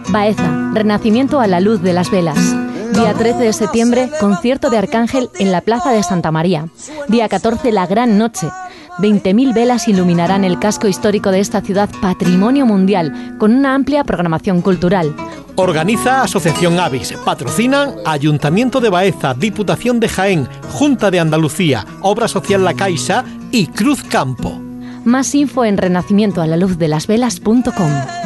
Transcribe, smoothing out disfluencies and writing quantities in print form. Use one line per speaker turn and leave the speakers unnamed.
Baeza, Renacimiento a la luz de las velas. Día 13 de septiembre, concierto de Arcángel en la Plaza de Santa María. Día 14, la gran noche. 20.000 velas iluminarán el casco histórico de esta ciudad patrimonio mundial, con una amplia programación cultural.
Organiza Asociación Avis, patrocinan Ayuntamiento de Baeza, Diputación de Jaén, Junta de Andalucía, Obra Social La Caixa y Cruz Campo.
Más info en renacimientoalaluzdelasvelas.com.